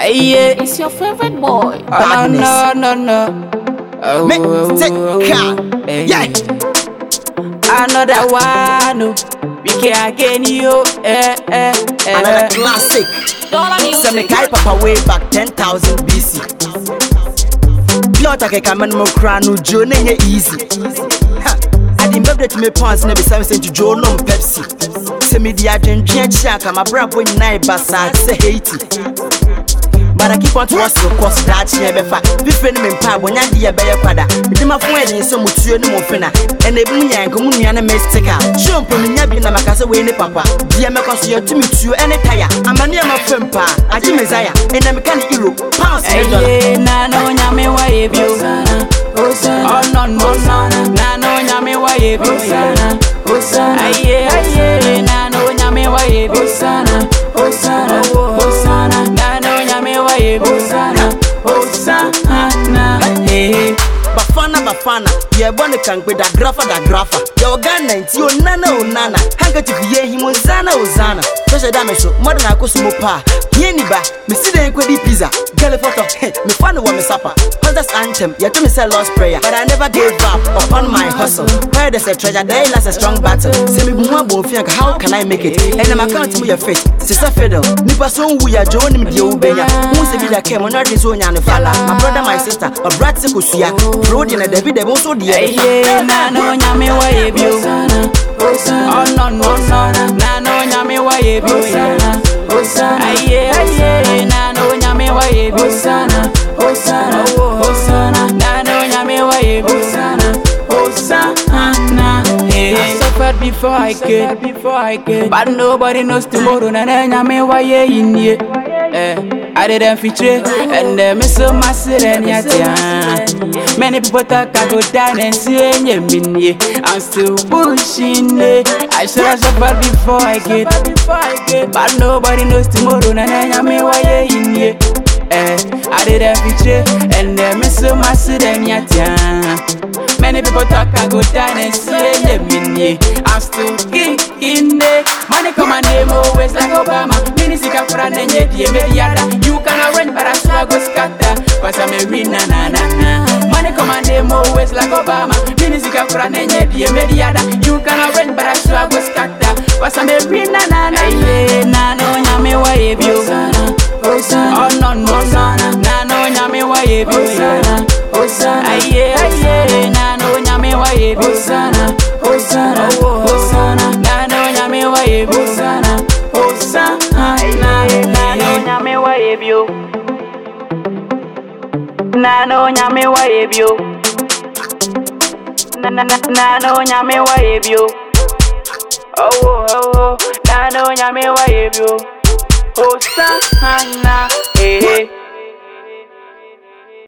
yeah. It's your favorite boy. No. Yeah. Another one. We can again you. Another classic. Some guy papa way back 10,000 BC. Piotr Kekaman Mokrano Joe easy. I didn't bet me pants never something to Joe no Pepsi. Semi the agent check my brother when I basa say Haiti. But I keep on to us to cost that she ever fat. Be friend me pa when I dear bear pada. With my friend in some mutual no fina. And they bring ya and come on a mistake. Show up in the Yabina Macasa way in the papa. Dear Macas, you're to meet you and a tire. I'm a near my friend pa. I do Messiah and I'm a kind of hero. Pounds, Nano Yame Wabe. Oh, no, Nano Yame Wabe. Aye, Nano Yame Wabe. Hosanna, Nano Yame Wabe. Hosanna, hey. Bafana, yeah, one can with that grapher. Your gun, you nana. Handkerchief, yeah, him was Zana. Special damage, more than I could smoke pa. Yeniba, Missy the Equity Pizza, Galliphoto, me find a woman supper. Hunters anthem, yet to me say lost prayer, but I never gave up upon my hustle. Where there's a treasure, there lies a strong battle. Say me think, how can I make it? And I'm accounting with your face, Sister Fiddle, Nipa son we are joining the Ubenya, who's the video came on our zone and fella. My brother, my sister, a brat Sekusia, road in a David, they won't so dear. Nano Yame Wabe. Oh, no, Nano Yame Wabe. Aye, Nano Yame Wabe. Hosanna, Nano Yame Wabe. Hosanna, I suffered before I could, but nobody knows tomorrow. Nano Yame Wabe in ye. I didn't feature and miss so massive and yet. Many people talk I go down and see me. I'm still pushing it. I should have suffered before I get, but nobody knows tomorrow. Nana me why in ye. I didn't feature and miss so massive and yet. Many people talk I go down and see me. I'm still kicking it. Money come and name always like Obama. Minisika for an you cannot run, but I struggle scatter. Cause I'm a winner, money come and name always like Obama. Minisika for an you cannot run, but I struggle scatter. Cause I'm a winner, Nano Yame Wabe. Oh, no, Nano Yame Wabe. Aye, Nano Yame Wabe. Hosanna, Nano Yame Wabe. Hosanna, Nano Yame Wabe. Nano Yame Wabe. Nano Yame Wabe. Oh, Nano Yame Wabe. Hosanna, hey.